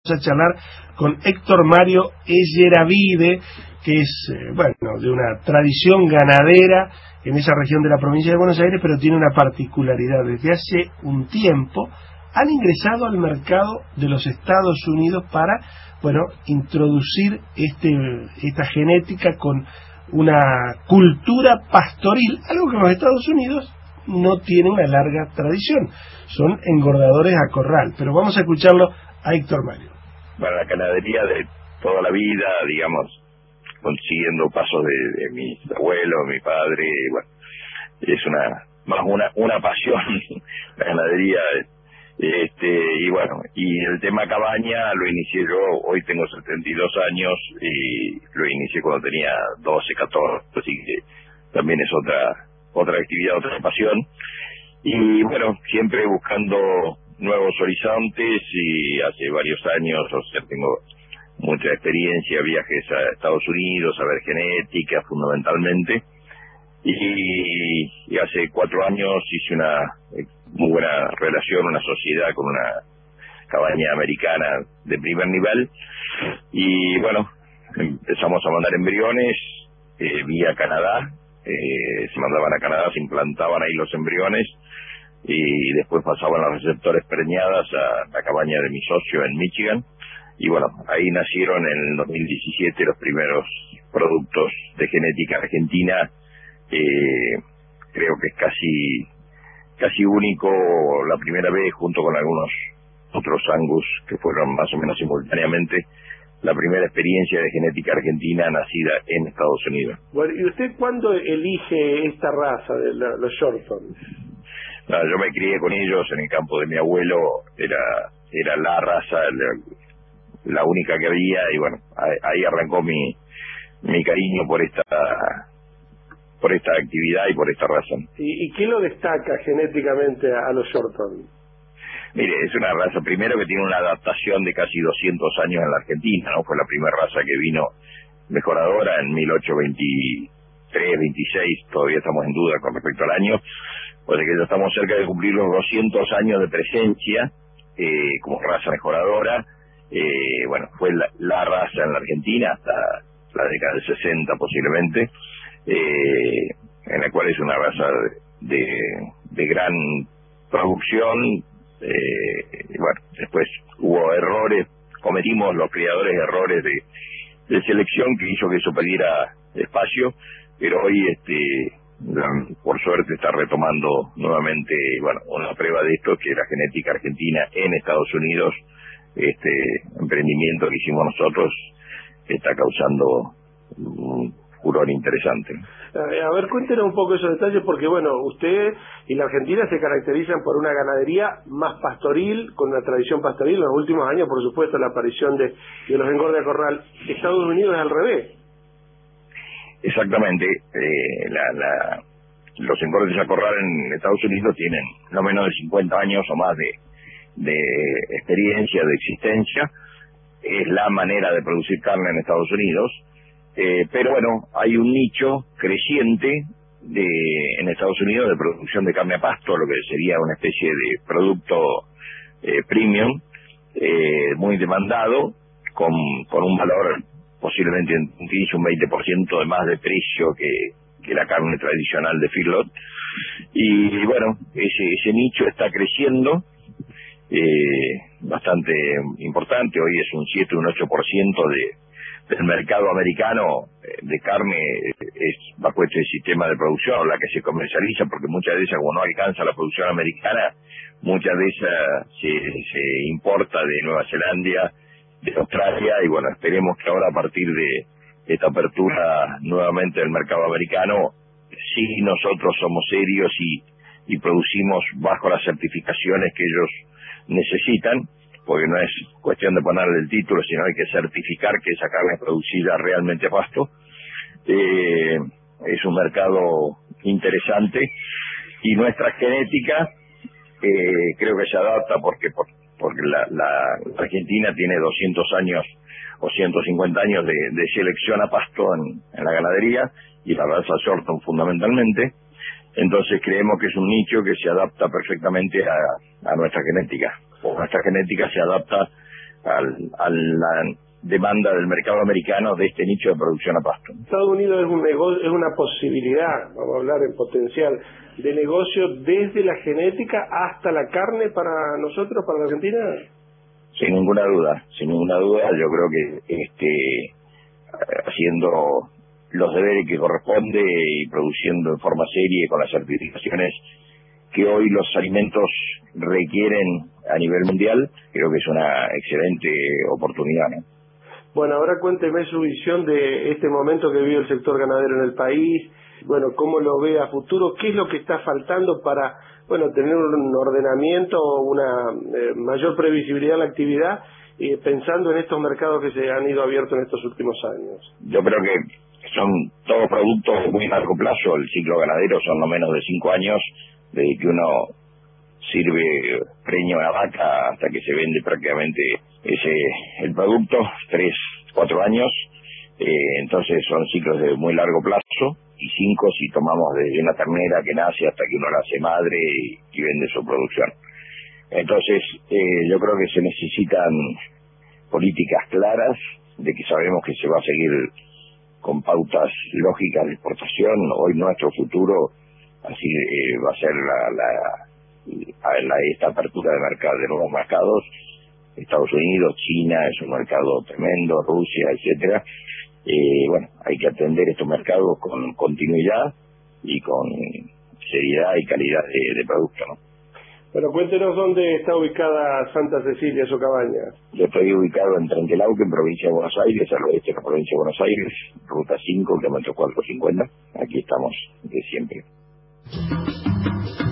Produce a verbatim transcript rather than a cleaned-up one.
a charlar con Héctor Mario Eyeravide, que es, eh, bueno, de una tradición ganadera en esa región de la provincia de Buenos Aires, pero tiene una particularidad. Desde hace un tiempo han ingresado al mercado de los Estados Unidos para, bueno, introducir este, esta genética con una cultura pastoril, algo que en los Estados Unidos no tiene una larga tradición. Son engordadores a corral, pero vamos a escucharlo a Héctor Mario. Bueno, la ganadería de toda la vida, digamos, consiguiendo pasos de, de mi abuelo, mi padre, bueno, es una más una una pasión la ganadería, este y bueno, y el tema cabaña lo inicié yo, hoy tengo setenta y dos años y lo inicié cuando tenía doce, catorce, así que también es otra otra actividad, otra pasión, y bueno, siempre buscando nuevos horizontes, y hace varios años, o sea, tengo mucha experiencia, viajes a Estados Unidos a ver genética fundamentalmente, y, y hace cuatro años hice una muy buena relación, una sociedad con una cabaña americana de primer nivel, y bueno, empezamos a mandar embriones eh, vía Canadá, eh, se mandaban a Canadá, se implantaban ahí los embriones, y después pasaban los receptores preñadas a la cabaña de mi socio en Michigan, y bueno, ahí nacieron en el dos mil diecisiete los primeros productos de genética argentina. Eh, creo que es casi casi único, la primera vez, junto con algunos otros Angus que fueron más o menos simultáneamente, la primera experiencia de genética argentina nacida en Estados Unidos. Bueno, ¿y usted cuándo elige esta raza de la, los Shortons? No, yo me crié con ellos en el campo de mi abuelo, era era la raza, la, la única que había, y bueno, ahí arrancó mi mi cariño por esta por esta actividad y por esta razón. ¿Y, y qué lo destaca genéticamente a, a los Shortons? Mire, es una raza, primero, que tiene una adaptación de casi doscientos años en la Argentina, ¿no? Fue la primera raza que vino mejoradora en mil ochocientos veintitrés, veintiséis, todavía estamos en duda con respecto al año, o sea que ya estamos cerca de cumplir los doscientos años de presencia eh, como raza mejoradora. Eh, bueno, fue la, la raza en la Argentina hasta la década del sesenta posiblemente, eh, en la cual es una raza de, de, de gran producción. Eh, y bueno, después hubo errores, cometimos los criadores errores de, de selección que hizo que eso perdiera espacio, pero hoy este por suerte está retomando nuevamente, bueno, una prueba de esto, que la genética argentina en Estados Unidos, este emprendimiento que hicimos nosotros, está causando un furor interesante. A ver, cuéntenos un poco esos detalles, porque bueno, usted y la Argentina se caracterizan por una ganadería más pastoril, con una tradición pastoril. En los últimos años, por supuesto, la aparición de, de los engordes a corral. Estados Unidos es al revés. Exactamente. Eh, la, la, los engordes a corral en Estados Unidos tienen no menos de cincuenta años o más de, de experiencia, de existencia. Es la manera de producir carne en Estados Unidos. Eh, pero bueno, hay un nicho creciente de en Estados Unidos de producción de carne a pasto, lo que sería una especie de producto eh, premium, eh, muy demandado, con, con un valor posiblemente un quince, un veinte por ciento de más de precio que, que la carne tradicional de feedlot. Y bueno, ese, ese nicho está creciendo eh, bastante importante. Hoy es un siete, un ocho por ciento de del mercado americano de carne, es bajo este sistema de producción la que se comercializa, porque muchas de esas, como no alcanza la producción americana, muchas de esas se, se importa de Nueva Zelanda, de Australia, y bueno, esperemos que ahora, a partir de esta apertura nuevamente del mercado americano, sí nosotros somos serios y, y producimos bajo las certificaciones que ellos necesitan, porque no es cuestión de ponerle el título, sino hay que certificar que esa carne es producida realmente a pasto. Eh, es un mercado interesante, y nuestra genética eh, creo que se adapta porque por, porque la, la Argentina tiene doscientos años o ciento cincuenta años de, de selección a pasto en, en la ganadería, y la raza Shorton fundamentalmente. Entonces creemos que es un nicho que se adapta perfectamente a, a nuestra genética. O nuestra genética se adapta al, a la demanda del mercado americano de este nicho de producción a pasto. Estados Unidos es un negocio, es una posibilidad, vamos a hablar en potencial, de negocio desde la genética hasta la carne para nosotros, para la Argentina. Sin ninguna duda, sin ninguna duda, yo creo que este haciendo los deberes que corresponde y produciendo en forma seria con las certificaciones que hoy los alimentos requieren a nivel mundial, creo que es una excelente oportunidad, ¿no? Bueno, ahora cuénteme su visión de este momento que vive el sector ganadero en el país, bueno, cómo lo ve a futuro, qué es lo que está faltando para, bueno, tener un ordenamiento, una eh, mayor previsibilidad de la actividad, eh, pensando en estos mercados que se han ido abiertos en estos últimos años. Yo creo que son todos productos de muy largo plazo, el ciclo ganadero son no menos de cinco años, desde que uno sirve preña a una vaca hasta que se vende prácticamente ese el producto, tres, cuatro años, eh, entonces son ciclos de muy largo plazo, y cinco si tomamos desde una ternera que nace hasta que uno la hace madre y, y vende su producción. Entonces eh, yo creo que se necesitan políticas claras, de que sabemos que se va a seguir con pautas lógicas de exportación. Hoy nuestro futuro así eh, va a ser la, la, la esta apertura de mercado, de nuevos mercados. Estados Unidos, China es un mercado tremendo, Rusia, etcétera. Eh, bueno, hay que atender estos mercados con continuidad y con seriedad y calidad de, de producto, ¿no? Bueno, cuéntenos dónde está ubicada Santa Cecilia, Socabañas. Yo estoy ubicado en Trenquelauquen, en provincia de Buenos Aires, al oeste de la provincia de Buenos Aires, ruta cinco, kilómetro cuatrocientos cincuenta. Aquí estamos de siempre.